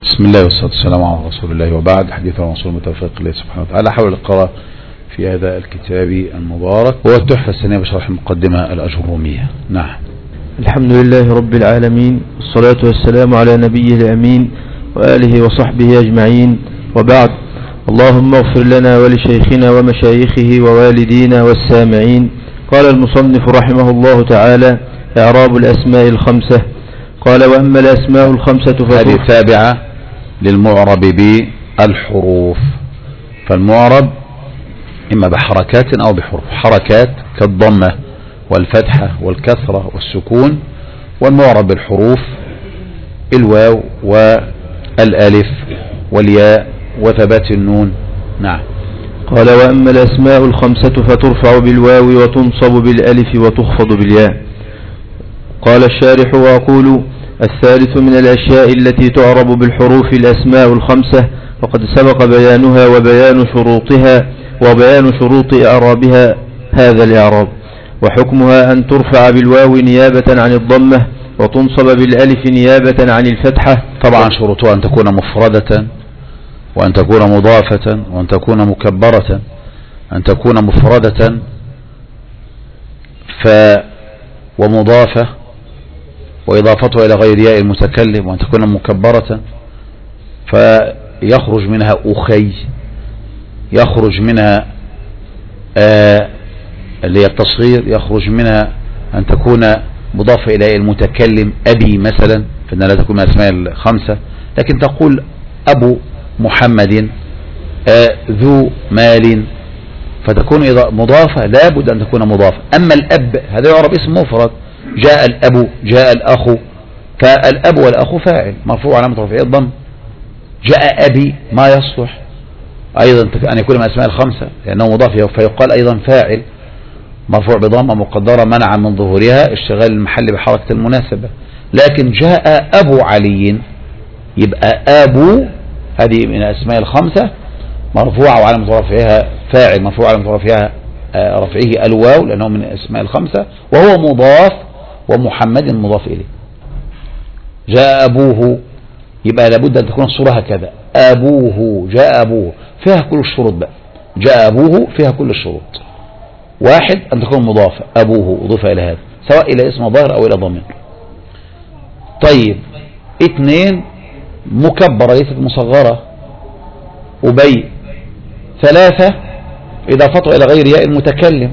بسم الله والصلاة والسلام على رسول الله وبعد. حديث الرسول المتوفق الله سبحانه وتعالى حول القراءة في هذا الكتاب المبارك هو التحفة الثانية بشرح المقدمة الأجرومية. نعم. الحمد لله رب العالمين، والصلاة والسلام على نبيه الأمين وآله وصحبه أجمعين، وبعد. اللهم اغفر لنا ولشيخنا ومشايخه ووالدينا والسامعين. قال المصنف رحمه الله تعالى: إعراب الأسماء الخمسة. قال: وأما الأسماء الخمسة هذه تابعة للمعرب بالحروف، فالمعرب إما بحركات أو بحروف. حركات كالضمة والفتحة والكسرة والسكون، والمعرب بالحروف الواو والألف والياء وثبات النون. نعم. قال: وأما الأسماء الخمسة فترفع بالواو وتنصب بالألف وتخفض بالياء. قال الشارح: وأقول: الثالث من الأشياء التي تعرب بالحروف الأسماء الخمسة، وقد سبق بيانها وبيان شروطها وبيان شروط إعرابها هذا الإعراب. وحكمها أن ترفع بالواو نيابة عن الضمة، وتنصب بالألف نيابة عن الفتحة. طبعا شروطها أن تكون مفردة، وأن تكون مضافة، وأن تكون مكبرة. أن تكون مفردة ومضافة وإضافتها إلى غير ياء المتكلم، وأن تكون مكبرة فيخرج منها أخي، يخرج منها اللي هي التصغير، يخرج منها أن تكون مضافة إلى المتكلم أبي مثلا، فإنها لا تكون من الأسماء الخمسة. لكن تقول أبو محمد، ذو مال، فتكون مضافة، لابد أن تكون مضافة. أما الأب هذا يعرب اسم مفرد، جاء الأب، جاء الأخ، فالأب والأخ فاعل مرفوع علامة رفعه الضم. جاء أبي ما يصلح أيضا أن يكون من الأسماء الخمسة لأنه مضاف، فيقال أيضا فاعل مرفوع بضمة مقدرة منعا من ظهورها اشتغال المحل بحركة المناسبة. لكن جاء أبو علي، يبقى أبو هذه من الأسماء الخمسة مرفوع وعلامة رفعها فاعل مرفوع علامة رفعه الواو لأنه من الأسماء الخمسة، وهو مضاف، ومحمد مضاف إليه. جاء أبوه، يبقى لابد أن تكون الصورة هكذا: أبوه، جاء أبوه، فيها كل الشروط بقى. جاء أبوه فيها كل الشروط. واحد، أن تكون مضافة، أبوه أضيف إلى هذا سواء إلى اسم ظاهر أو إلى ضمير. طيب، اثنين، مكبرة ليست مصغرة، أبي. ثلاثة، إضافتها إلى غير ياء المتكلم.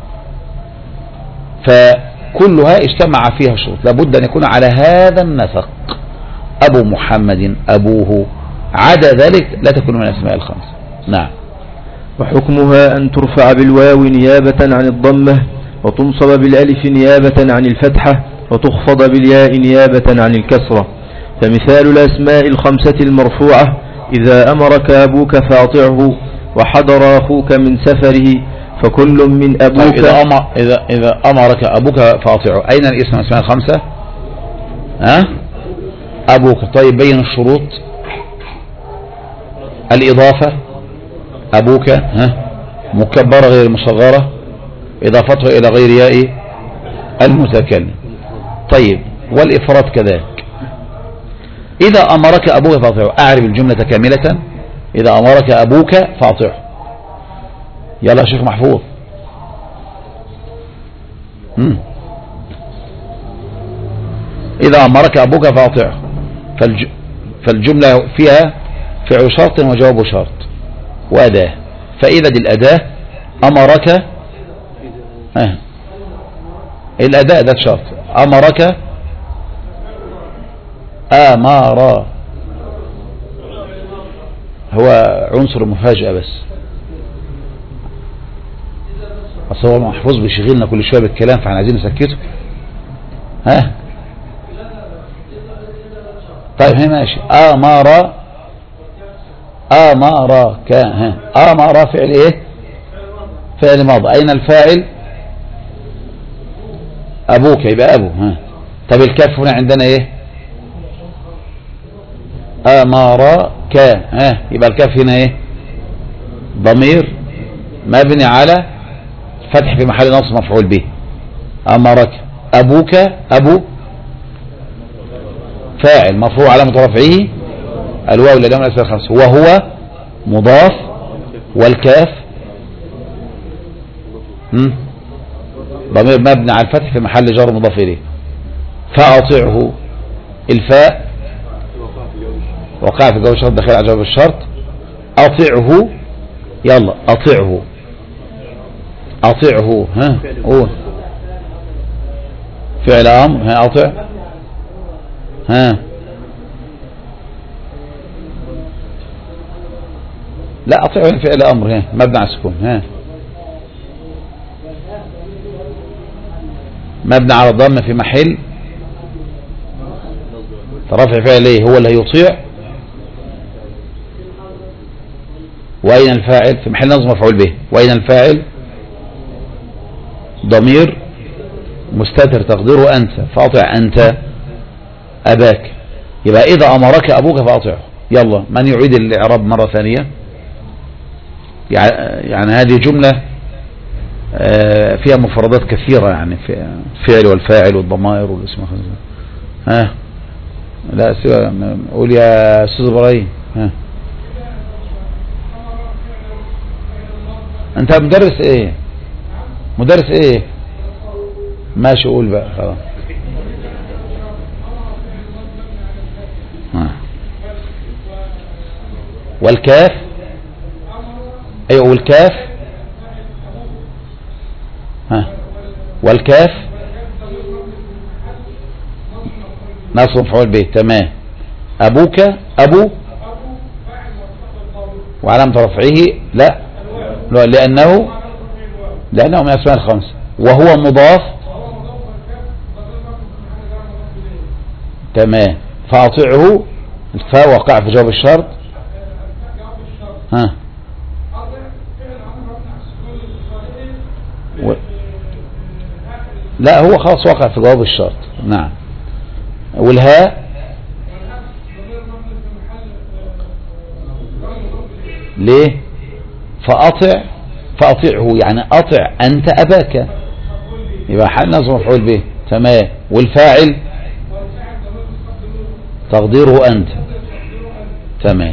فكلها اجتمع فيها شروط، لابد أن يكون على هذا النسق: أبو محمد، أبوه. عدا ذلك لا تكون من الأسماء الخمسة. نعم. وحكمها أن ترفع بالواو نيابة عن الضمة، وتنصب بالألف نيابة عن الفتحة، وتخفض بالياء نيابة عن الكسرة. فمثال الأسماء الخمسة المرفوعة: إذا أمرك أبوك فأطعه، وحضر أخوك من سفره، فكل من أبوك. طيب، إذا أمرك أبوك فأطيعه، أين الاسم الأسماء الخمسة؟ أبوك. طيب، بين الشروط. الإضافة، أبوك مكبرة غير مصغرة، إضافتها إلى غير ياء المتكلم. طيب، والإفراد كذلك. إذا أمرك أبوك فأطيعه، أعرف الجملة كاملة: إذا أمرك أبوك فأطيعه. يلا يا شيخ محفوظ. إذا أمرك أبوك فأطيعه، فالجملة فيها فعل شرط وجواب شرط وأداة. فإذا دي الأداة أمرك، الأداة أداة شرط. أمرك، أمر هو عنصر مفاجأة بس، أصل هو محفوظ بيشغلنا كل شوية بالكلام، فاحنا عايزين نسكته. طيب، هي ماشي. أمر، أمرك، أمر فعل إيه؟ فعل ماضي. أين الفاعل؟ أبوك، يبقى أبو. طب الكاف هنا عندنا إيه؟ أمرك، يبقى الكاف هنا إيه؟ ضمير مبني على فتح في محل نصب مفعول به. أمرك. أبوك، أبو فاعل مرفوع علامة رفعه الواو للجمع الأسماء الخمسة، وهو مضاف، والكاف ضمير مبني على الفتح في محل جر مضاف إليه. فأطعه، الفاء وقع في جواب الشرط داخل على جواب الشرط. أطعه، يلا أطعه، أطعه، ها قول فعل أمر، ها أطع، ها لا أطعه فعل أمر، ها مبني على السكون، ها مبني على الضم في محل رفع فعل ايه؟ هو اللي هيطيع. وأين الفاعل؟ في محل نصب مفعول به. وأين الفاعل؟ ضمير مستتر تقديره أنت، فأطع أنت أباك. يبقى إذا أمرك أبوك فأطعه. يلا من يعيد الإعراب مرة ثانية؟ يعني هذه جملة فيها مفردات كثيرة، يعني في الفعل والفاعل والضمائر والاسم. ها لا قول يا أستاذ إبراهيم. ها أنت مدرس إيه؟ مدرس إيه؟ ماشي قول بقى خلاص. والكاف، أيوة والكاف، ها والكاف نصب مفعول به، تمام. أبوك، أبو وعلامة رفعه لا لأنه من الأسماء الخمسة، وهو مضاف، تمام. فأطيعه، الفاء وقع في جواب الشرط، ها لا هو خلاص وقع في جواب الشرط، نعم. والهاء ليه؟ فأطيعه يعني أطع أنت أباك، يبقى حال نصب مفعول به، تمام. والفاعل تقديره أنت، تمام.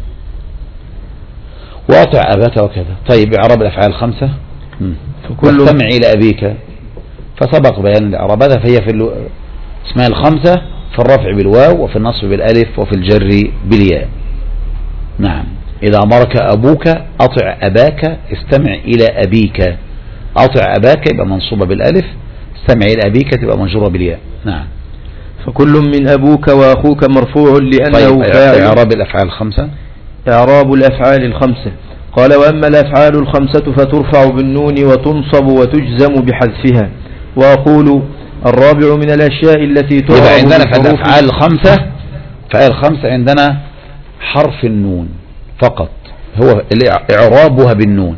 وأطع أباك وكذا. طيب إعراب الأفعال الخمسة. واستمع إلى أبيك، فسبق بيان الإعراب هذا، فهي في اسماء الخمسة في الرفع بالواو، وفي النصب بالألف، وفي الجر بالياء، نعم. إذا أمرك أبوك أطع أباك، استمع إلى أبيك. أطع أباك يبقى منصوبة بالألف، استمع إلى أبيك تبقى منجورة بالياء، نعم. فكل من أبوك وأخوك مرفوع لأنه طيب فاعل. إعراب الأفعال الخمسة. إعراب الأفعال الخمسة. قال: وأما الأفعال الخمسة فترفع بالنون وتنصب وتجزم بحذفها. وأقول: الرابع من الأشياء التي تعرب. يبقى عندنا في الأفعال الخمسة، فعل الخمسة عندنا حرف النون فقط، هو إعرابها بالنون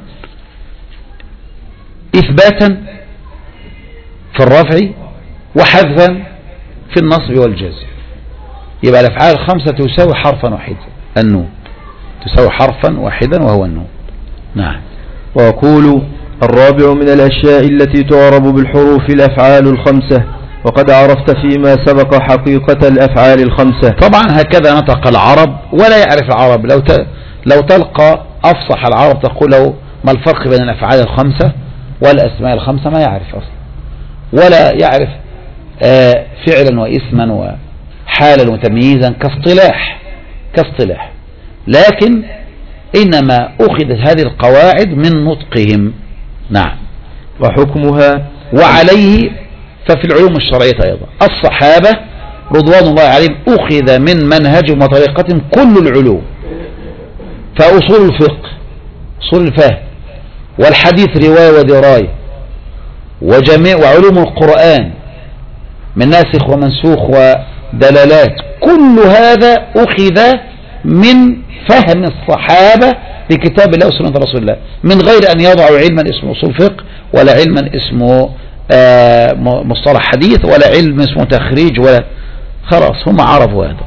إثباتا في الرفع وحذفا في النصب والجزم. يبقى الأفعال الخمسة تساوي حرفا واحدا، النون تساوي حرفا واحدا وهو النون، نعم. وأقول: الرابع من الأشياء التي تعرب بالحروف الأفعال الخمسة، وقد عرفت فيما سبق حقيقة الأفعال الخمسة. طبعا هكذا نطق العرب، ولا يعرف العرب لو تلقى أفصح العرب تقول له ما الفرق بين الأفعال الخمسة والأسماء الخمسة، ما يعرف أصلا، ولا يعرف فعلا واسما وحالا وتمييزا كاصطلاح، لكن إنما أخذت هذه القواعد من نطقهم، نعم. وحكمها وعليه ففي العلوم الشرعية أيضا الصحابة رضوان الله عليهم أخذ من منهجهم وطريقتهم كل العلوم، فأصول الفقه، أصول الفهم، والحديث رواية ودراية، وجميع وعلوم القرآن من ناسخ ومنسوخ ودلالات، كل هذا أخذ من فهم الصحابة لكتاب الله وسنة رسول الله، من غير أن يضعوا علما اسمه أصول فقه، ولا علما اسمه مصطلح حديث، ولا علم اسمه تخريج، ولا خلاص هم عرفوا هذا،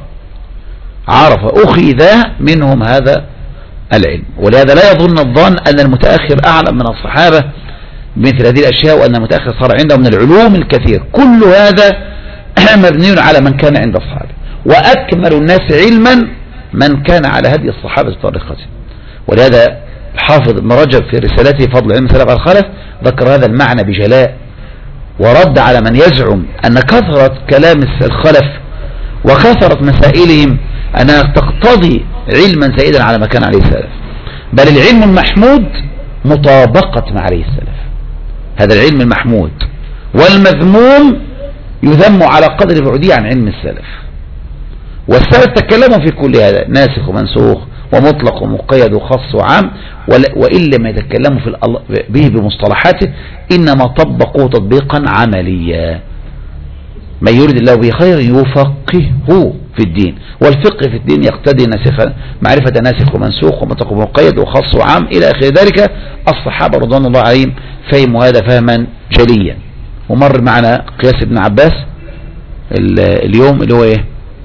أخذ منهم هذا العلم. ولهذا لا يظن الظن أن المتأخر أعلم من الصحابة مثل هذه الأشياء، وأن المتأخر صار عنده من العلوم الكثير، كل هذا مبني على من كان عند الصحابة. وأكمل الناس علما من كان على هدي الصحابة بطريقته. ولهذا الحافظ ابن رجب في رسالته فضل علم السلف على الخلف ذكر هذا المعنى بجلاء، ورد على من يزعم أن كثرة كلام الخلف وكثرة مسائلهم أنها تقتضي علما زائدا على ما كان عليه السلف، بل العلم المحمود مطابقة ما عليه السلف، هذا العلم المحمود، والمذموم يذم على قدر بعده عن علم السلف. والسلف تكلموا في كل هذا، ناسخ ومنسوخ ومطلق ومقيد وخاص وعام، وإن لم يتكلموا به بمصطلحاته إنما طبقوه تطبيقا عمليا. من يريد الله به خير يفقهه في الدين، والفقه في الدين يقتضي معرفة ناسخ ومنسوخ ومطلق ومقيد وخاص وعام إلى آخر ذلك. الصحابة رضوان الله عليهم فهموا هذا فهما جليا. ومر معنا قياس ابن عباس اليوم اللي هو ايه؟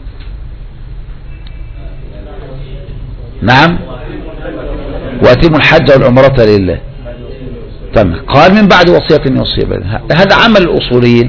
نعم، واتموا الحج والعمرة لله. تمام. قال من بعد وصية يوصي بها، هذا عمل الأصوليين.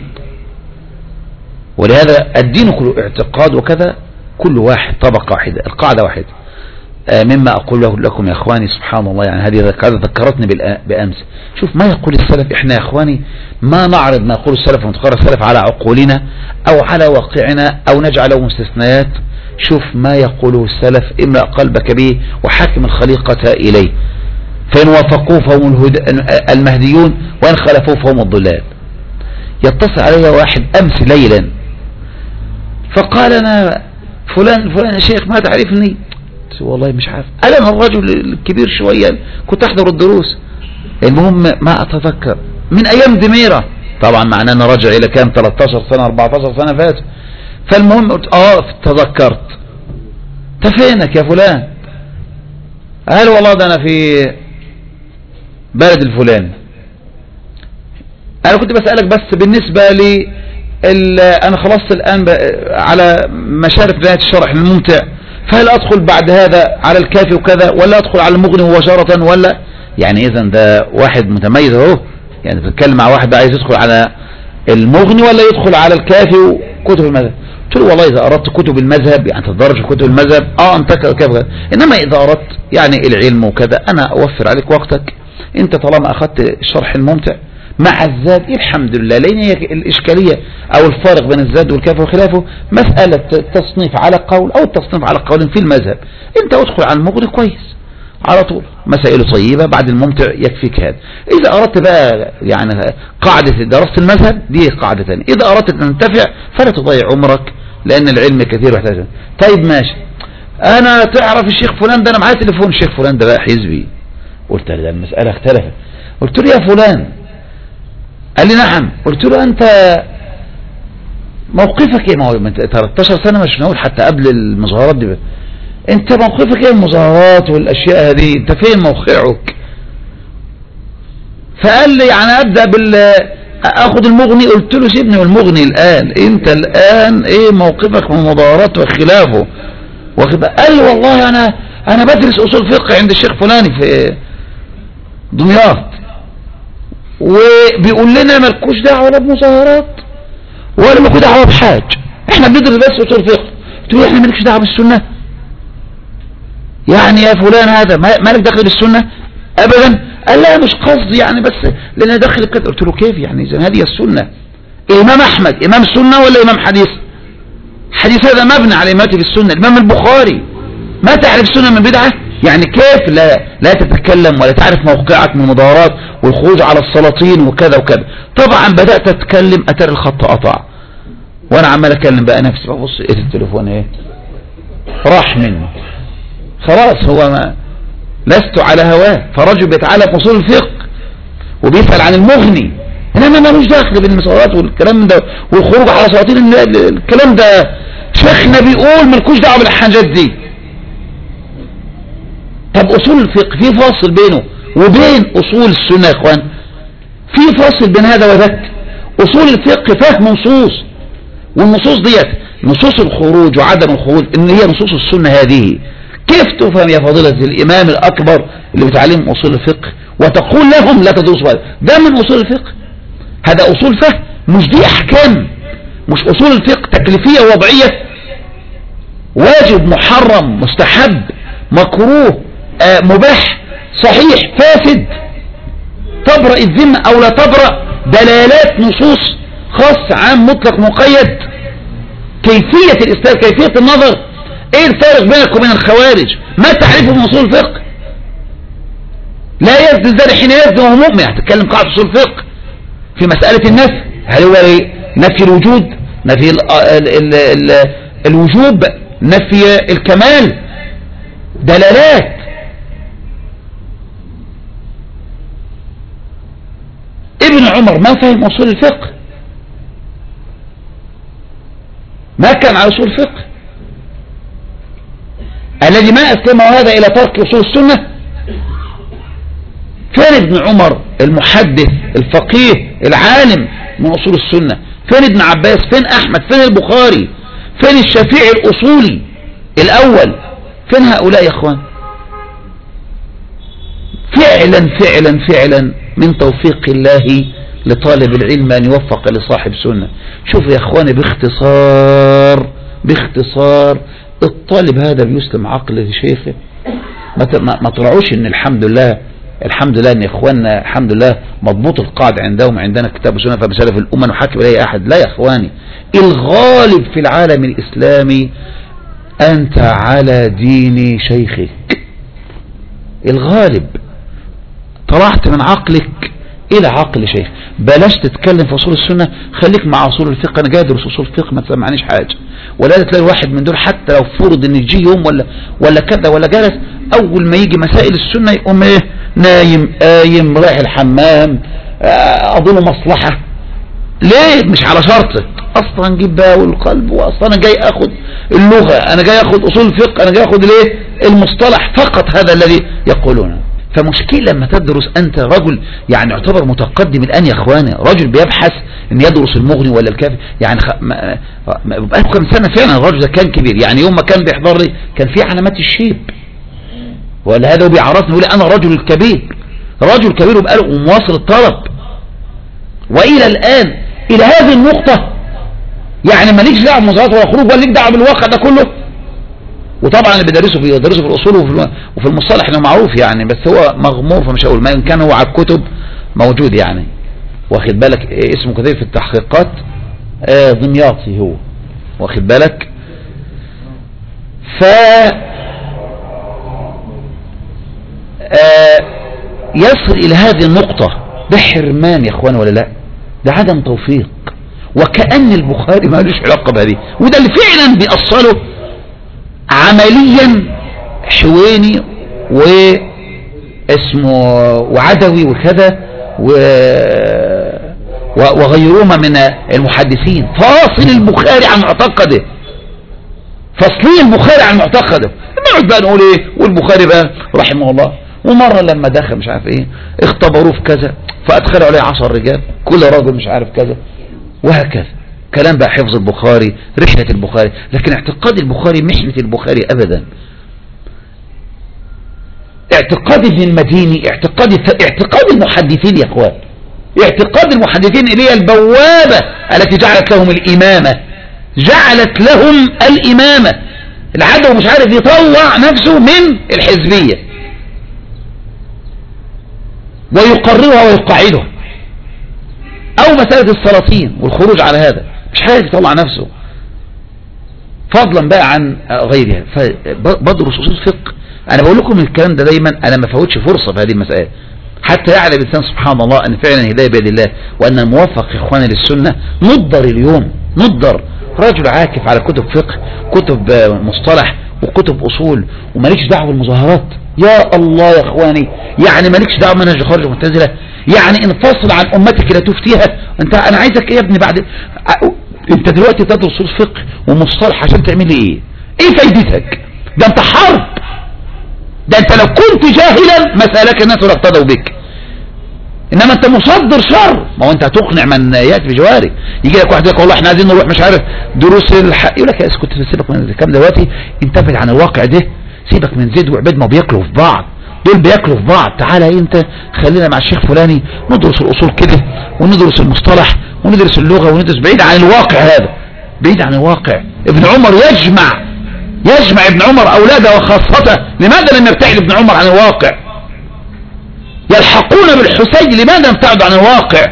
ولهذا الدين كله اعتقاد وكذا، كل واحد طبقة واحدة، القاعدة واحدة. مما أقول لكم يا أخواني سبحان الله، يعني هذه ذكرتني بأمس. شوف ما يقول السلف، إحنا يا أخواني ما نعرض ما يقول السلف ونتقرر السلف على عقولنا أو على واقعنا أو نجعله مستثنيات. شوف ما يقوله السلف، املأ قلبك به وحاكم الخليقة إليه، فإن وافقوه فهم المهديون وإن خلفوه فهم الضلال. يتصل علي واحد أمس ليلا فقال أنا فلان يا شيخ ما تعرفني؟ والله مش عارف. أنا الرجل الكبير شوية كنت أحضر الدروس، المهم ما أتذكر من أيام دميرة، طبعا معناه أنا رجع إلى كام 13 سنة 14 سنة فاتوا. فالمهم قلت تذكرت. فينك يا فلان؟ قال والله ده أنا في بلد الفلاني. أنا كنت بسألك بس بالنسبة لي أنا خلصت الآن على مشارف نهاية الشرح الممتع، فهل أدخل بعد هذا على الكافي وكذا ولا أدخل على المغني مباشرة ولا يعني؟ إذن ده واحد متميز اهو، يعني بتتكلم مع واحد عايز يدخل على المغني ولا يدخل على الكافي وكتب المذهب. قلت له والله إذا أردت كتب المذهب يعني تدرج في كتب المذهب أنت كذا، إنما إذا أردت يعني العلم وكذا أنا أوفر عليك وقتك، أنت طالما أخذت الشرح الممتع مع الزاد الحمد لله. لأن هي الإشكالية أو الفارق بين الزاد والكاف وخلافه مسألة تصنيف على قول أو التصنيف على قول في المذهب. أنت أدخل على المغني كويس على طول، مسائل طيبة، بعد الممتع يكفيك هذا. إذا أردت بقى يعني قاعدة دراسة المذهب دي قاعدة ثانية. إذا أردت أن تنتفع فلا تضيع عمرك لأن العلم كثير واحتاج. طيب ماشي، أنا تعرف الشيخ فلان ده؟ أنا معايا تليفون الشيخ فلان ده بقى حزبي. قلت له المسألة اختلفت. قلت له يا فلان، قال لي نعم. قلت له أنت موقفك ايه؟ ما هو 13 سنة مش نقول حتى قبل المظاهرات دي، انت موقفك ايه المظاهرات والاشياء هذه؟ انت فين موقعك؟ فقال لي يعني ابدأ اخذ المغني. قلت له سيبني من المغني الان، انت الان ايه موقفك من المظاهرات وخلافه؟ قال لي والله انا بدرس اصول فقه عند الشيخ فلاني في دمياط، وبيقول لنا مالكوش دعوه لا بمظاهرات ولا مالكوش دعوه بحاج، احنا بندرس بس اصول فقه. قلت له احنا مالكش دعوه بالسنه؟ يعني يا فلان هذا مالك دخل بالسنه؟ ابدا. قال لا مش قصدي يعني بس لان دخل كده. قلت له كيف يعني؟ اذا هذه السنه. الامام احمد امام سنه ولا امام حديث؟ حديث هذا مبني على امامته في السنه. الامام البخاري ما تعرف سنه من بدعه؟ يعني كيف لا تتكلم ولا تعرف موقعك من المظاهرات والخروج على السلاطين وكذا وكذا؟ طبعا بدأت اتكلم اتر الخط قطع وانا عمال اكلم بقى نفسي، ببص ايه التليفون ايه راح منه خلاص. هو ما لست على هواه. فرجل بيتعلم اصول الفقه وبيسأل عن المغني، انما ما مش داخل بالمظاهرات والكلام ده والخروج على سلاطين الكلام ده. شيخنا بيقول مالكوش دعوه بالحاجات دي. طب اصول الفقه في فاصل بينه وبين اصول السنه يا اخوان، في فاصل بين هذا وذاك. اصول الفقه فهم نصوص، والنصوص ديت نصوص الخروج وعدم الخروج ان هي نصوص السنه هذه. كيف تفهم يا فضيلة الامام الاكبر اللي بتعلم اصول الفقه وتقول لهم لا تدرسوا هذا؟ ده من اصول الفقه، هذا اصول فهم، مش دي احكام، مش اصول الفقه تكليفيه ووضعيه. واجب، محرم، مستحب، مكروه، مباح، صحيح، فاسد، تبرأ الذمة او لا تبرأ، دلالات، نصوص، خاص، عام، مطلق، مقيد، كيفية الإسلام، كيفية النظر. ايه الفارق بينك وبين الخوارج؟ ما تعرفه من اصول الفقه؟ لا يزني الزاني حين يزني وهو مؤمن. هتتكلم قاعدة اصول الفقه في مسألة النفي، هل هو نفي الوجود، نفي الوجوب، نفي الكمال، دلالات. ابن عمر ما فهم اصول الفقه، ما كان على اصول الفقه. الذي ما اسلمه هذا الى ترك اصول السنة. فين ابن عمر المحدث الفقيه العالم من اصول السنة؟ فين ابن عباس؟ فين احمد؟ فين البخاري؟ فين الشافعي الاصولي الاول؟ فين هؤلاء يا اخوان؟ فعلا فعلا فعلا من توفيق الله لطالب العلم ان يوفق لصاحب سنة. شوف يا اخواني، باختصار الطالب هذا بيسلم عقله لشيخه. ما طلعوش ان الحمد لله ان اخواننا الحمد لله مضبوط القاعدة عندهم، عندنا كتاب وسنة فبسلف الامة نحكم اليه احد. لا يا اخواني، الغالب في العالم الاسلامي انت على دين شيخك. الغالب طلعت من عقلك الى عقل شيخ. بلاش تتكلم في اصول السنة، خليك مع اصول الفقه. انا جاي ادرس اصول الفقه، ما تسمعنيش حاجة. ولا تلاقي واحد من دول حتى لو فرض ان يجي يوم ولا كذا ولا جلس، اول ما يجي مسائل السنة يقوم ايه؟ نايم، قايم، رايح الحمام، اظن مصلحة. ليه؟ مش على شرطك اصلا. جيب بقى والقلب، واصلا انا جاي اخد اللغة، انا جاي اخد اصول الفقه، انا جاي اخد الايه؟ المصطلح فقط. هذا الذي يقولونه. فمشكلة لما تدرس انت رجل يعني يعتبر متقدم الان يا اخواني، رجل بيبحث ان يدرس المغني ولا الكافي، يعني بقى كم سنة فعلا الرجل ده كان كبير. يعني يوم ما كان بيحضر لي كان في علامات الشيب، ولا هذا بيعرفني يقول انا رجل كبير، رجل كبير وبقاله ومواصل الطلب. والى الان الى هذه النقطة يعني مالكش دعوه بمظاهرات ولا خروج، ولا ليك دعوه بالواقع ده كله. وطبعا اللي بيدرسه في الاصول وفي المصطلح انه معروف يعني، بس هو مغمور فمش هقول. ما ان كان هو على الكتب موجود يعني، واخد بالك؟ اسمه كثير في التحقيقات، دمياطي هو، واخد بالك؟ ف يصل الى هذه النقطة. ده حرمان يا اخوان ولا لا؟ ده عدم توفيق، وكأن البخاري ما لوش علاقة بهذه. وده اللي فعلا بيأصله عمليا حويني واسمه وعدوي وكذا وغيرهما من المحدثين. فاصل البخاري عن معتقده، فاصلين البخاري عن معتقده. نقعد بقى نقول ايه؟ والبخاري بقى رحمه الله، ومرة لما دخل مش عارف ايه اختبروه في كذا فادخلوا عليه 10 رجال، كل راجل مش عارف كذا، وهكذا. كلام بقى حفظ البخاري، رحلة البخاري. لكن اعتقاد البخاري محنة البخاري ابدا. اعتقاد ابن المديني، اعتقاد المحدثين يا اخوان، اعتقاد المحدثين اللي هي البوابة التي جعلت لهم الامامة، جعلت لهم الامامة. العدو مش عارف يطلع نفسه من الحزبية ويقررها ويقاعدها، او مسألة السلاطين والخروج على هذا، مش عارف يطلع نفسه، فضلا بقى عن غيرها. فبدرس اصول الفقه. انا بقول لكم الكلام ده دايما، انا ما فوتش فرصة في هذه المسائل حتى يعلم الانسان سبحان الله ان فعلا الهداية بيد الله، وان الموفق يا اخواني للسنة نضر اليوم، نضر رجل عاكف على كتب فقه، كتب مصطلح وكتب اصول، ومالكش دعوه بالمظاهرات. يا الله يا اخواني، يعني مالكش دعوه منهج الخوارج والمعتزله، يعني انفصل عن امتك لا تفتيها. انا عايزك ايه يا ابني بعد؟ انت دلوقتي تدرس الفقه ومصطلح عشان تعمل ايه؟ ايه فايدتك؟ ده انت حرب. ده انت لو كنت جاهلا ما سالك الناس ولا اقتدوا بك، انما انت مصدر شر. ما هو انت هتقنع من ياتي بجوارك. يجي لك واحد يقول والله احنا عايزين نروح مش عارف دروس الحق، يقول لك يا اسكت سيبك من الكلام دلوقتي، انتبه عن الواقع ده، سيبك من زيد وعبيد ما بياكلوا في بعض، دول بياكلوا في بعض. تعالى انت خلينا مع الشيخ فلاني ندرس الاصول كده، وندرس المصطلح، وندرس اللغه، وندرس بعيد عن الواقع. هذا بعيد عن الواقع. ابن عمر يجمع يجمع ابن عمر أولاده وخاصته، لماذا لم يبتعد ابن عمر عن الواقع؟ يلحقون بالحسين، لماذا لم يبتعدوا عن الواقع؟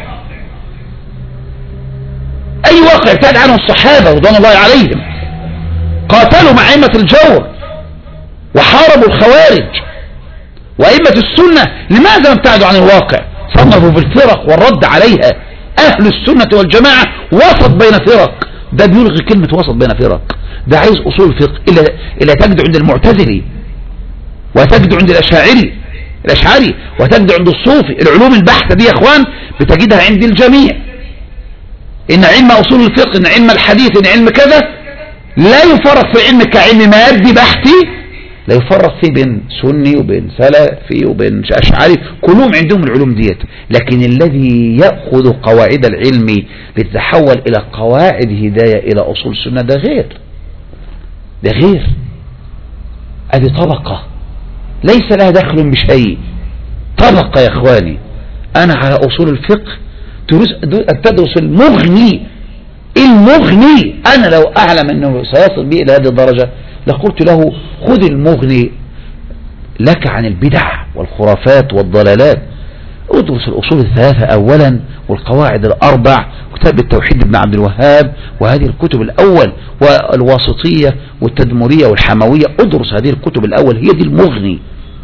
أي واقع ابتعد عنه الصحابة رضوان الله عليهم؟ قاتلوا مع أئمة الجور وحاربوا الخوارج وأئمة السنة، لماذا لم يبتعدوا عن الواقع؟ صنفوا في الفرق والرد عليها. أهل السنة والجماعة وسط بين فرق، ده بيلغي كلمة وسط بين فرق، ده عايز أصول الفقه إلا تجد عند المعتزلي، وتجد عند الأشعري، وتجد عند الصوفي. العلوم البحثة دي يا اخوان بتجدها عند الجميع. إن علم أصول الفقه، إن علم الحديث، إن علم كذا، لا يفرق في علم كعلم مادي بحثي، لا يفرق فيه بين سني وبين سلفي وبين أشعري، كلهم عندهم العلوم ديت. لكن الذي يأخذ قواعد العلم لتتحول إلى قواعد هداية إلى أصول السنة، ده غير، ده غير. هذه طبقة ليس لها دخل بشيء، طبقة يا اخواني. انا على اصول الفقه تدرس المغني. انا لو اعلم انه سيصل بي الى هذه الدرجة لقلت له خذ المغني لك عن البدع والخرافات والضلالات، ادرس الاصول الثلاثة اولا والقواعد الاربع، كتاب التوحيد ابن عبد الوهاب، وهذه الكتب الاول، والواسطية والتدمرية والحموية. ادرس هذه الكتب الاول، هي دي المغني،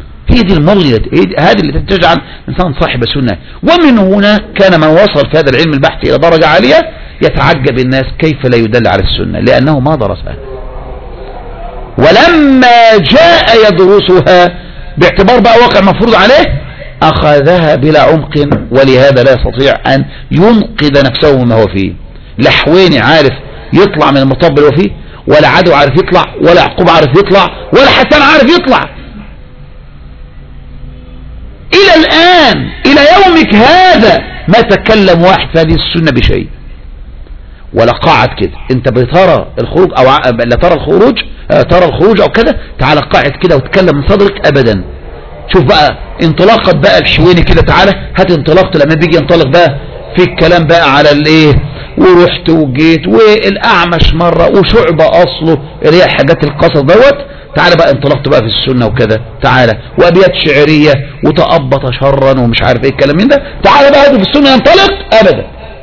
هذه اللي تجعل انسان صاحب سنة. ومن هنا كان من وصل في هذا العلم البحث الى درجة عالية يتعجب الناس كيف لا يدل على السنة، لانه ما درسها. ولما جاء يدرسها باعتبار بقى واقع مفروض عليه اخذها بلا عمق، ولهذا لا يستطيع ان ينقذ نفسه مما هو فيه. لا حويني عارف يطلع من المطب اللي هو فيه، ولا عدو عارف يطلع، ولا عقوب عارف يطلع، ولا حسان عارف يطلع. الى الان الى يومك هذا ما تكلم واحد في هذه السنة بشيء، ولا قاعد كده. انت بترى الخروج او لا ترى الخروج، ترى الخروج او كده، تعال قاعد كده وتكلم من صدرك ابدا. شوف بقى انطلاقة بقى الحويني كده، تعالى هات انطلاقته لما بيجي ينطلق بقى في الكلام بقى على الايه، ورحت وجيت، والاعمش مرة، وشعبة اصله اللي هي حاجات القصص دوت. تعالى بقى انطلقت بقى في السنة وكذا، تعالى وابيات شعرية وتأبط شرا ومش عارف ايه الكلام من ده. تعالى بقى هاته في السنة ينطلق ابدا،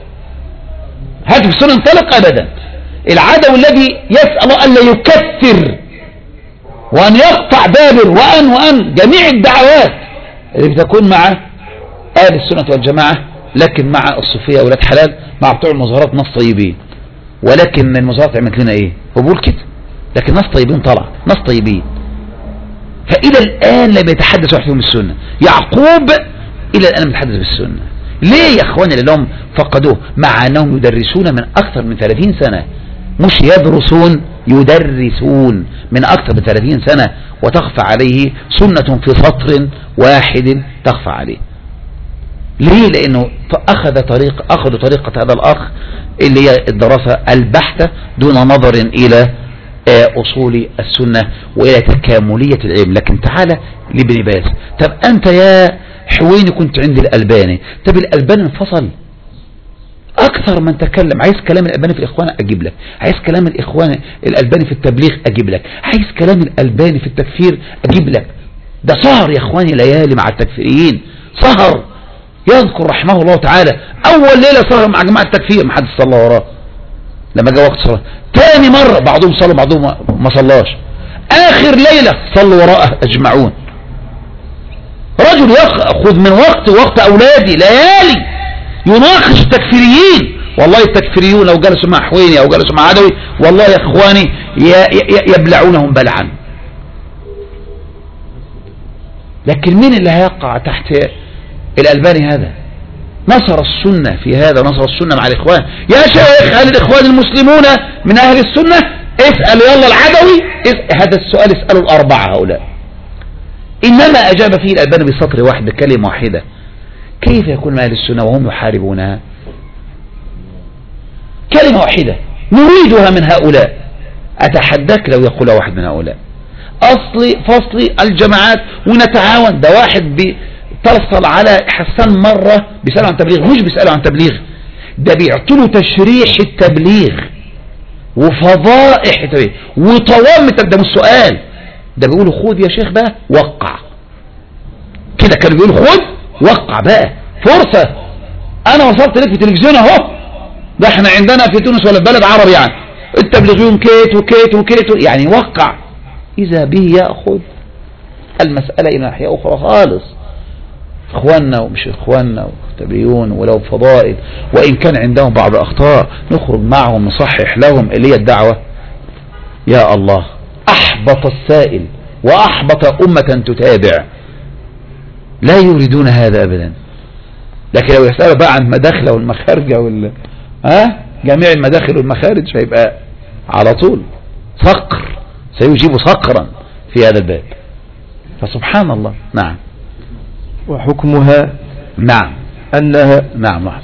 هاته في السنة ينطلق ابدا. العدو الذي يسأل ألا يكثر وأن يقطع بابل وأن جميع الدعوات اللي بتكون مع أهل السنة والجماعة، لكن مع الصوفية أولاد حلال، مع بتوع المظاهرات ناس طيبين. ولكن المظاهرات عملت لنا ايه؟ وبقول كده، لكن ناس طيبين طلع، ناس طيبين. فإلى الآن لم يتحدث واحد فيهم السنة. يعقوب إلى الآن لم يتحدث بالسنة. ليه يا اخواني؟ لأنهم فقدوه، مع أنهم يدرسون من أكثر من 30 سنة، مش يدرسون، يدرسون من أكثر من 30 سنة، وتخفى عليه سنة في سطر واحد تخفى عليه. ليه؟ لأنه أخذوا طريقة هذا الأخ اللي هي الدراسة البحتة دون نظر إلى أصول السنة وإلى تكاملية العلم. لكن تعالى لابن باز، طب أنت يا حويني كنت عند الألباني، طب الألباني انفصل أكثر من تكلم. عايز كلام الألباني في الإخوان أجيب لك، عايز كلام الإخوان الألباني في التبليغ أجيب لك، عايز كلام الألباني في التكفير أجيب لك. ده سهر يا إخواني ليالي مع التكفيريين، سهر. يذكر رحمه الله تعالى أول ليلة سهر مع جماعة التكفير، محدش صلى وراه لما جاء وقت صلاة. تاني مرة بعضهم صلوا بعضهم ما صلاش. آخر ليلة صلوا وراءه أجمعون. رجل يأخذ من وقت أولادي ليالي يناقش التكفيريين. والله التكفيريون لو جلسوا مع حويني أو جلسوا مع عدوي والله يا إخواني يبلعونهم بلعا. لكن مين اللي هيقع تحت الألباني؟ هذا نصر السنة في هذا، نصر السنة مع الإخوان. يا شيخ هل الإخوان المسلمون من أهل السنة؟ اسأل يلا العدوي، هذا السؤال اسألوا الأربعة هؤلاء. إنما أجاب فيه الألباني بسطر واحد بكلمة واحدة. كيف يكون من أهل السنة وهم يحاربونها؟ كلمة واحدة نريدها من هؤلاء. أتحداك لو يقول واحد من هؤلاء فصل الجماعات ونتعاون. ده واحد بيتصل على حسان مرة بيسأله عن تبليغ، مش بيسأله عن تبليغ، ده بيعطله تشريح التبليغ. وفضائح وطوامة. ده مش سؤال، ده بيقولوا خد يا شيخ بقى وقع كده، كانوا بيقولوا خد وقع بقى فرصة. انا وصلت لك في التلفزيون اهو، ده احنا عندنا في تونس ولا بلد عربي يعني التبليغيون كيت وكيت وكيت يعني وقع، اذا به يأخذ المسألة الى ناحية اخرى خالص. اخواننا ومش اخواننا وتبليغيون ولو فضائل، وان كان عندهم بعض اخطاء نخرج معهم نصحح لهم اللي هي الدعوة. يا الله، احبط السائل واحبط امة تتابع، لا يريدون هذا ابدا. لكن لو يسألوا بقى عن المداخل والمخارج جميع المداخل والمخارج هيبقى على طول صقر، سيجيب صقرا في هذا الباب. فسبحان الله. نعم. وحكمها نعم أنها نعم لحظة.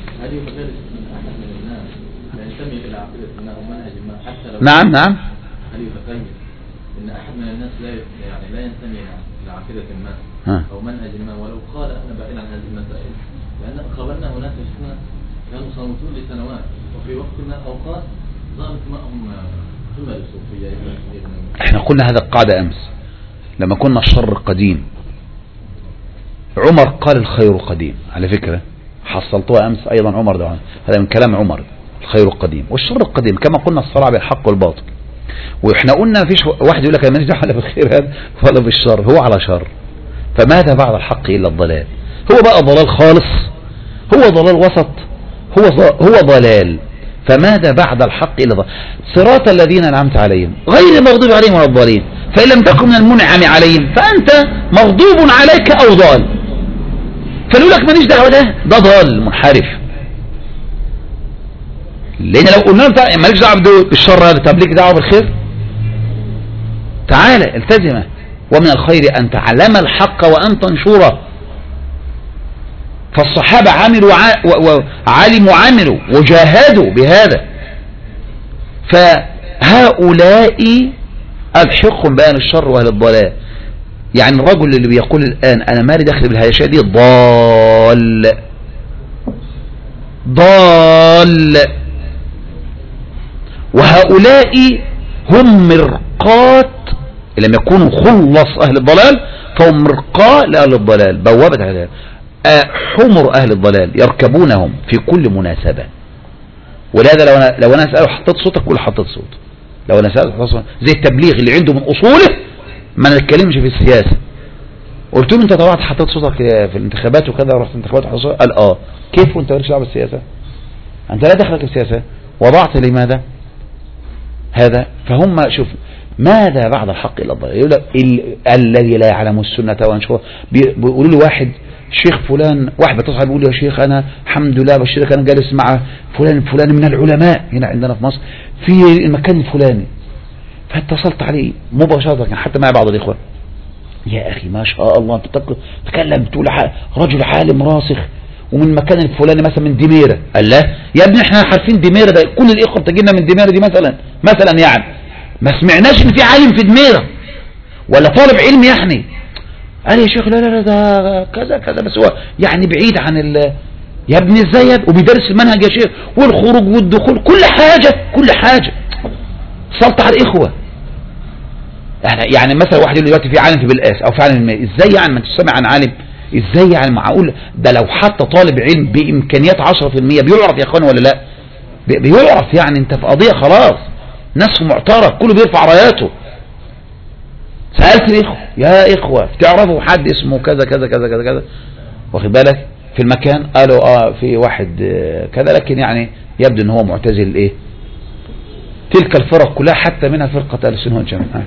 نعم نعم. هل يتخيل ان احد من الناس لا ينتمي لعقيدة ما او منهج ما ولو قال انا بعيد عن هذه المسائل، لان قابلنا هناك شيخنا كانوا صامتون لسنوات وفي وقت من الاوقات ظهرت معهم قمة الصوفية. احنا قلنا هذا القاعدة امس لما كنا الشر قديم. عمر قال الخير قديم، على فكرة حصلتوها امس ايضا. عمر ده هذا من كلام عمر، الخير القديم والشر القديم، كما قلنا الصراع بين الحق والباطل. واحنا قلنا مفيش واحد يقول لك انا ماليش دعوه لا بالخير هذا ولا بالشر، هو على شر. فماذا بعد الحق الا الضلال؟ هو بقى ضلال خالص، هو ضلال وسط، هو ضلال. فماذا بعد الحق الا ضلال؟ صراط الذين انعمت عليهم غير المغضوب عليهم ولا الضالين. فان لم تكن من المنعم عليهم فانت مغضوب عليك او ضال. فنقول لك ماليش دعوه ده ضال منحرف. لان لو قلنا له مالكش دعوه بالشر هذا، طب ليك دعوه بالخير؟ تعالى التزمه. ومن الخير ان تعلم الحق وان تنشره. فالصحابه عملوا وعلموا عملوا وجاهدوا بهذا. فهؤلاء الحقهم بأهل الشر واهل الضلال. يعني الرجل اللي بيقول الان انا مالي داخل بالهياشيه دي ضال. وهؤلاء هم مرقات، لما يكونوا خلص أهل الضلال فهم مرقاة لأهل الضلال، بوابة أهل الضلال، حمر أهل الضلال يركبونهم في كل مناسبة. ولهذا لو أنا أسأله حطيت صوتك قول حطيت صوت. لو أنا سأله زي التبليغ اللي عنده من أصوله ما نتكلمش في السياسة. قلت له أنت طلعت حطيت صوتك في الانتخابات وكذا ورحت الانتخابات قال كيف وأنت مالكش دعوة بالسياسة؟ أنت لا دخلك السياسة، وضعت لماذا هذا؟ فهم شوف ماذا بعد الحق إلا الضلال. يقول لك الذي لا يعلم السنة وانشوه. بيقولوا له واحد شيخ فلان، واحد بتصحى بيقول له يا شيخ أنا الحمد لله بشيرك أنا جالس مع فلان من العلماء هنا عندنا في مصر في المكان الفلاني. فاتصلت عليه مباشرة حتى مع بعض الإخوة، يا أخي ما شاء الله أنت تتكلم بتقول رجل عالم راسخ ومن مكان الفلاني مثلا من دميرة. قال لا يا ابني احنا عارفين دميرة ده، كل الإخوة بتجينا من دميرة دي مثلا يعني ما سمعناش ان في عالم في دميرة ولا طالب علم يعني. قال يا شيخ لا ده كذا كذا بس هو يعني بعيد عن يا ابني ازاي وبيدرس المنهج يا شيخ والخروج والدخول كل حاجة. صلت على الإخوة يعني مثلا واحد يقول دلوقتي في عالم في بالقاس او في عالم ازاي يعني ما انت سامع عن عالم ازاي يعني معقول ده لو حتى طالب علم بامكانيات 10% بيعرف يا اخوان ولا لا؟ بيعرف يعني انت في قضية خلاص ناس معترف كله بيرفع راياته. سألت الإخوة يا إخوة تعرفوا حد اسمه كذا كذا كذا كذا كذا واخد بالك في المكان؟ قالوا في واحد كذا لكن يعني يبدو ان هو معتزل تلك الفرق كلها حتى منها فرقة السنة والجماعة.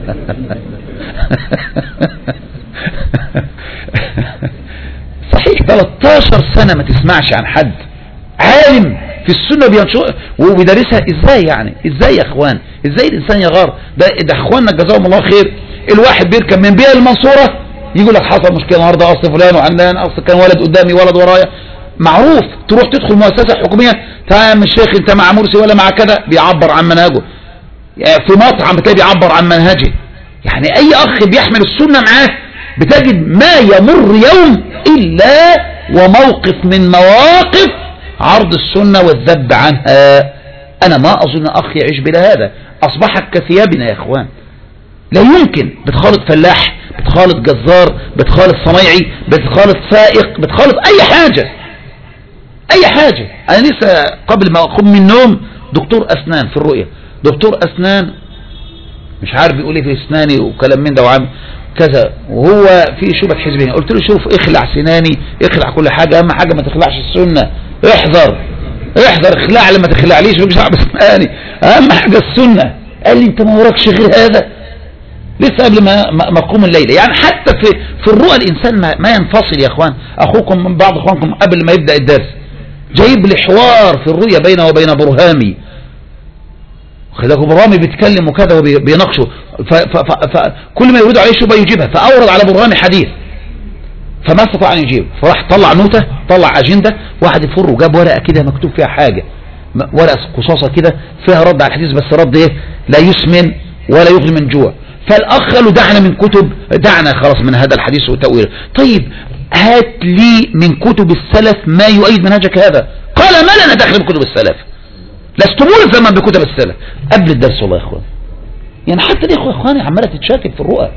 صحيح 13 سنة ما تسمعش عن حد عالم في السنة بينشر وبيدرسها. ازاي يعني ازاي يا اخوان ازاي الانسان يغار؟ ده اخواننا جزاهم الله خير. الواحد بيركب من بيئة المنصورة يقول لك حصل مشكلة النهارده اصل فلان وعلان اصل كان ولد قدامي ولد ورايا معروف. تروح تدخل مؤسسة حكومية تمام الشيخ انت مع مرسي ولا مع كذا بيعبر عن منهجه. في مطعم بتلاقي بيعبر عن منهجه. يعني اي اخ بيحمل السنة معاه بتجد ما يمر يوم الا وموقف من مواقف عرض السنة والذب عنها. أنا ما أظن أخ يعيش بلا هذا. أصبحت كثيابنا يا إخوان، لا يمكن بتخالط فلاح، بتخالط جزار، بتخالط صنايعي، بتخالط سائق، بتخالط أي حاجة أي حاجة. أنا لسه قبل ما أقوم من النوم دكتور أسنان في الرؤية، دكتور أسنان مش عارف بيقول ايه في اسناني وكلام من ده وعام كذا، وهو في شبهة حزبين. قلت له شوف، اخلع سناني، اخلع كل حاجة، اهم حاجة ما تخلعش السنة، احذر اخلع لما تخلعليش مش صعب اسناني، اهم حاجة السنة. قال لي انت ما وراكش غير هذا؟ لسه قبل ما اقوم الليلة. يعني حتى في الرؤى الانسان ما ينفصل يا اخوان. اخوكم من بعض اخوانكم قبل ما يبدأ الدرس جايب لي حوار في الرؤيا بينه وبين برهامي، خلاكم برامي بيتكلم وكذا وبيناقشه، فكل ما يريد عليه شبهه يجيبها، فأورد على برامي حديث فما استطاع أن يجيب، فراح طلع نوتة، طلع أجندة، واحد يفر وجاب ورقة كده مكتوب فيها حاجة، ورقة قصاصة كده فيها رد على الحديث، بس رد ايه لا يسمن ولا يغني من جوع. فالأخ قال له دعنا من كتب، دعنا خلاص من هذا الحديث وتأويله. طيب هات لي من كتب السلف ما يؤيد منهجك هذا. قال ما لنا دخل بكتب السلف، لست ملزما بكتب السلف. قبل الدرس والله يا اخوان، يعني حتى الاخوه اخواني عماله تتشاكل في الرؤى،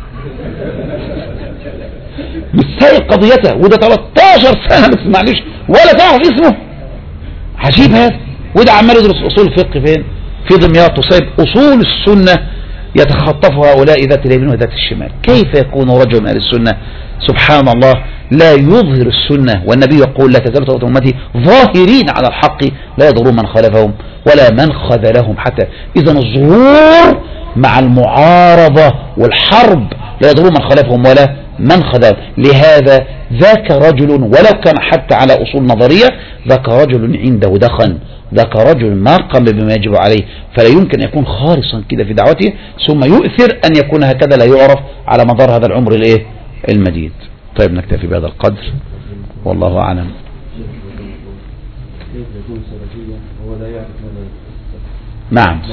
مش سايق قضيتها، وده 13 سنه ما تسمعنيش ولا تعرف اسمه. عجيب هذا. وده عمال يدرس اصول الفقه فين؟ في دمياط، وسايب اصول السنه يتخطفها هؤلاء ذات اليمين وذات الشمال. كيف يكون رجل من اهل السنه سبحان الله لا يظهر السنة؟ والنبي يقول لا تزال طائفة أمتي ظاهرين على الحق لا يضرون من خالفهم ولا من خذلهم. حتى إذا الظهور مع المعارضة والحرب لا يضرون من خالفهم ولا من خذلهم. لهذا ذاك رجل ولو كان حتى على أصول نظرية، ذاك رجل عنده دخن، ذاك رجل ما قام بما يجب عليه، فلا يمكن أن يكون خالصا كده في دعوته ثم يؤثر أن يكون هكذا لا يعرف على مدار هذا العمر المديد. طيب نكتفي بهذا القدر والله أعلم. نعم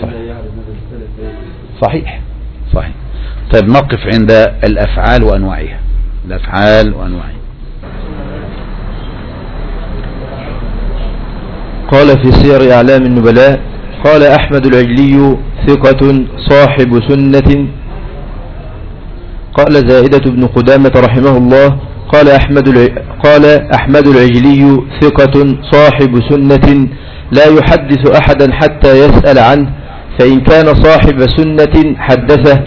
صحيح. طيب نقف عند الأفعال وأنواعها. قال في سير أعلام النبلاء قال أحمد العجلي ثقة صاحب سنة. قال زائدة بن قدامة رحمه الله قال أحمد العجلي ثقة صاحب سنة لا يحدث أحدا حتى يسأل عنه، فإن كان صاحب سنة حدثه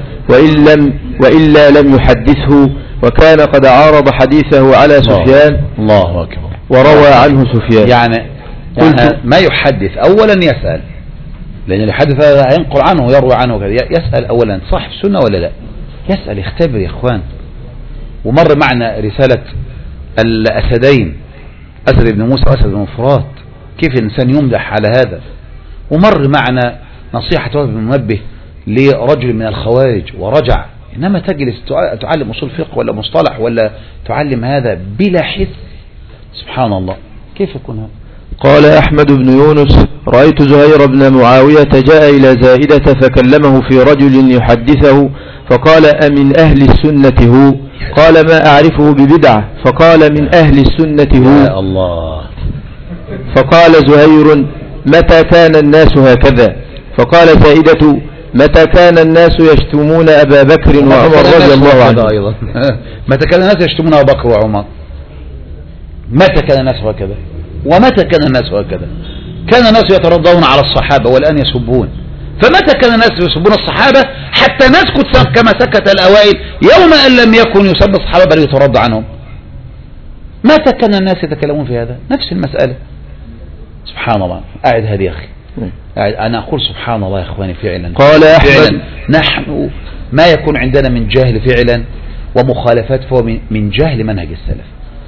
وإلا لم يحدثه، وكان قد عارض حديثه على سفيان الله أكبر وروى عنه سفيان. يعني ما يحدث أولا يسأل، لأن الحدث ينقل عنه ويروى عنه، يسأل أولا صاحب سنة ولا لا، يسأل يختبر يا إخوان. ومر معنا رسالة الأسدين، أسد بن موسى وأسد بن فرات، كيف الإنسان يمدح على هذا. ومر معنا نصيحة وهب بن منبه لرجل من الخوارج ورجع. إنما تجلس تعلم أصول فقه ولا مصطلح ولا تعلم هذا بلا حث، سبحان الله كيف يكون هذا. قال أحمد بن يونس رأيت زهير بن معاوية جاء إلى زائدة فكلمه في رجل يحدثه فقال أمن أهل السنة هو؟ قال ما أعرفه ببدعة. فقال من أهل السنة هو؟ يا الله. فقال زهير متى كان الناس هكذا؟ فقال زائدة متى كان الناس يشتمون أبا بكر وعمر رضي الله عنه. أيضا متى كان الناس يشتمون أبا بكر وعمر؟ متى كان الناس هكذا؟ ومتى كان الناس هكذا؟ كان الناس يترضون على الصحابة والآن يسبون. فمتى كان الناس يسبون الصحابة حتى نسكت كما سكت الأوائل يوم أن لم يكن يسب الصحابة بل يترضى عنهم؟ متى كان الناس يتكلمون في هذا؟ نفس المسألة. سبحان الله. أعد هذه يا أخي، أنا أقول سبحان الله يا إخواني فعلا. قال أحمد نحن ما يكون عندنا من جهل فعلا ومخالفات فهو من جهل منهج السلف.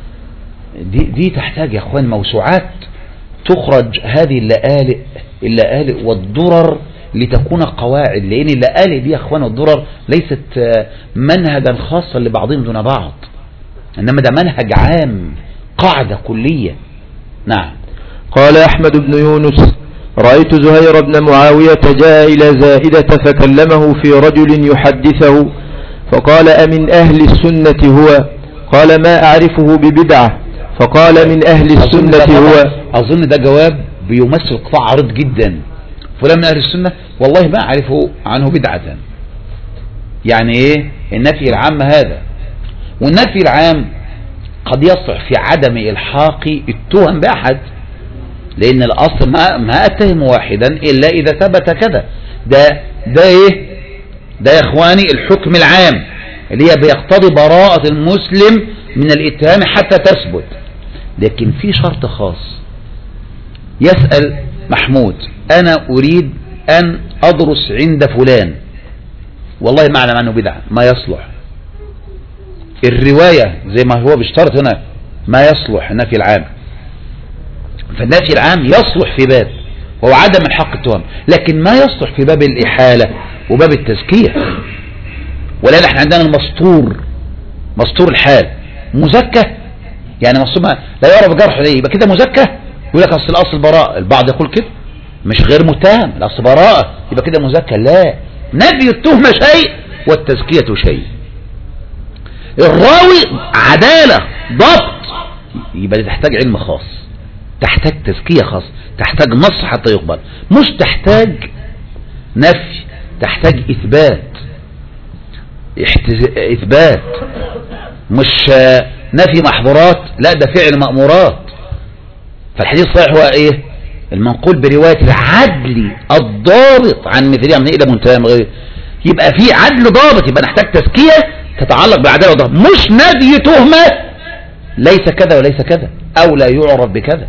دي تحتاج يا إخوان موسوعات تخرج هذه اللآلئ والضرر لتكون قواعد، لأن اللآلئ دي يا إخوان والضرر ليست منهجا خاصا لبعضهم دون بعض، إنما ده منهج عام قاعدة كلية. نعم. قال أحمد بن يونس رأيت زهير بن معاوية جاء إلى زائدة فكلمه في رجل يحدثه فقال أمن أهل السنة هو؟ قال ما أعرفه ببدعة. فقال من أهل السنة هو. أظن ده جواب بيمثل قطاع عريض جدا، فلان من أهل السنة، والله ما أعرف عنه بدعة. يعني إيه النفي العام هذا؟ والنفي العام قد يصح في عدم إلحاق التهم بأحد، لأن الأصل ما أتهم واحدا إلا إذا ثبت كذا. ده إيه؟ ده يا إخواني الحكم العام اللي هي بيقتضي براءة المسلم من الاتهام حتى تثبت. لكن في شرط خاص. يسأل محمود: أنا أريد أن أدرس عند فلان، والله ما أعلم عنه بدعة، ما يصلح. الرواية زي ما هو بيشترط هنا ما يصلح النفي العام. فالنفي العام يصلح في باب وهو عدم الحق التهم، لكن ما يصلح في باب الإحالة وباب التزكية. ولأن احنا عندنا المسطور، مسطور الحال مزكى، يعني مصطوب لا يعرف جرح ليه، يبقى كده مزكى. يقول لك اصل الاصل براءة، البعض يقول كده مش غير متهم، الاصل براءة يبقى كده مزكى. لا، نفي التهمة شيء والتزكية شيء. الراوي عدالة ضبط، يبقى دي تحتاج علم خاص، تحتاج تزكية خاص، تحتاج نص حتى يقبل، مش تحتاج نفي، تحتاج إثبات، مش نفي محظورات، لا ده فعل مأمورات. فالحديث الصحيح هو ايه؟ المنقول برواية العدل الضابط عن مثله من إلى منتهى من غيره. يبقى في عدل ضابط، يبقى نحتاج تزكية تتعلق بالعدالة والضبط، مش نفي تهمة ليس كذا وليس كذا أو لا يعرف بكذا.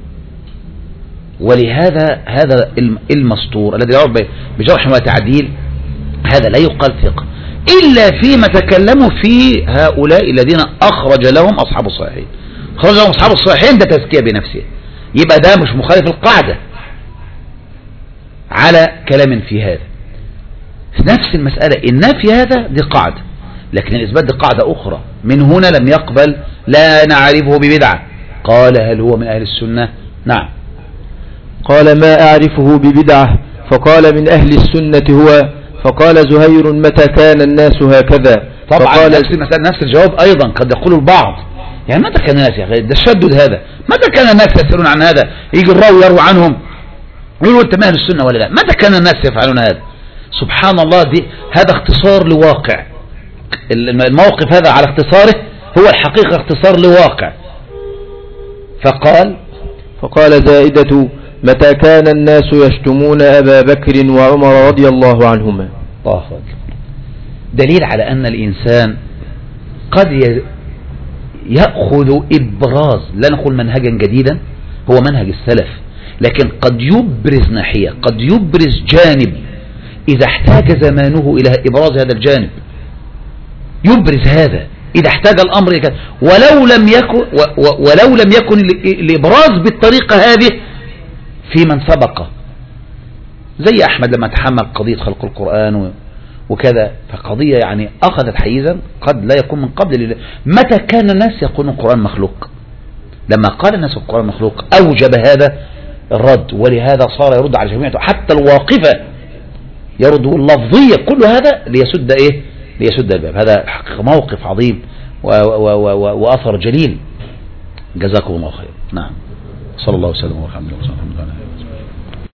ولهذا هذا المسطور الذي يعرف بجرح وتعديل هذا لا يقال ثقة إلا فيما تكلموا في هؤلاء الذين أخرج لهم أصحاب الصحيحين. خرج لهم أصحاب الصحيحين ده تزكية بنفسه، يبقى ده مش مخالف القاعدة على كلام في هذا. في نفس المسألة النفي هذا دي قاعدة، لكن الإثبات دي قاعدة أخرى. من هنا لم يقبل لا نعرفه ببدعة. قال: هل هو من أهل السنة؟ نعم. قال: ما أعرفه ببدعة. فقال: من أهل السنة هو. فقال زهير: متى كان الناس هكذا؟ طبعا نفس المسألة نفس الجواب أيضا قد يقول البعض، يعني متى كان الناس يا أخي؟ ده الشدد هذا، متى كان الناس يسألون عن هذا؟ يجي الراوي يروي عنهم يقولوا أنت من أهل السنة ولا لا؟ متى كان الناس يفعلون هذا؟ سبحان الله، هذا اختصار لواقع. الموقف هذا على اختصاره هو الحقيقة اختصار لواقع. فقال زائدة: متى كان الناس يشتمون أبا بكر وعمر رضي الله عنهما. دليل على أن الإنسان قد يأخذ إبراز، لا نقول منهجا جديدا، هو منهج السلف، لكن قد يبرز ناحية، قد يبرز جانب إذا احتاج زمانه إلى إبراز هذا الجانب، يبرز هذا إذا احتاج الأمر كذا، ولو لم يكن الإبراز بالطريقة هذه في من سبقه، زي أحمد لما تحمل قضية خلق القرآن وكذا، فقضية يعني أخذت حيزا قد لا يكون من قبل. متى كان الناس يقولون القرآن مخلوق؟ لما قال الناس القرآن مخلوق أوجب هذا الرد، ولهذا صار يرد على جميعه حتى الواقفة يرد اللفظية، كل هذا ليسد إيه؟ ليسد الباب. هذا حقيقة موقف عظيم وأثر جليل. جزاكم الله خير. نعم، صلى الله وسلم وبارك على محمد وعلى آله وصحبه.